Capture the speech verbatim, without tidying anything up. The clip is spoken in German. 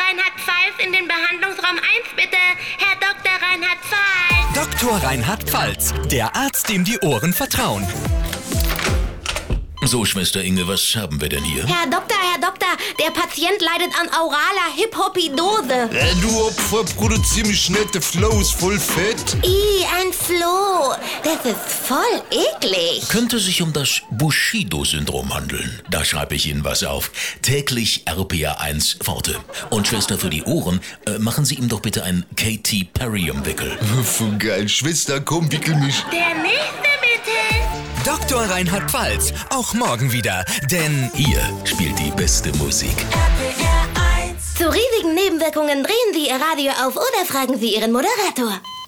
Reinhard Pfalz in den Behandlungsraum eins, bitte. Herr Doktor Reinhard Pfalz. Doktor Reinhard Pfalz, der Arzt, dem die Ohren vertrauen. So, Schwester Inge, was haben wir denn hier? Herr Doktor, Herr Doktor, der Patient leidet an auraler Hiphopidose. Äh, du Opfer, produzier mich nicht, der Flow ist voll fett. Ih, ein Floh. Das ist voll eklig. Könnte sich um das Bushido-Syndrom handeln. Da schreibe ich Ihnen was auf. Täglich R P A eins Forte. Und Schwester für die Ohren, äh, machen Sie ihm doch bitte ein Katy Perry-Umwickel. Voll geil. Schwester, komm, wickel mich. Der nächste bitte. Doktor Reinhard Pfalz, auch morgen wieder, denn Hier spielt die beste Musik. Zu riesigen Nebenwirkungen drehen Sie Ihr Radio auf oder fragen Sie Ihren Moderator.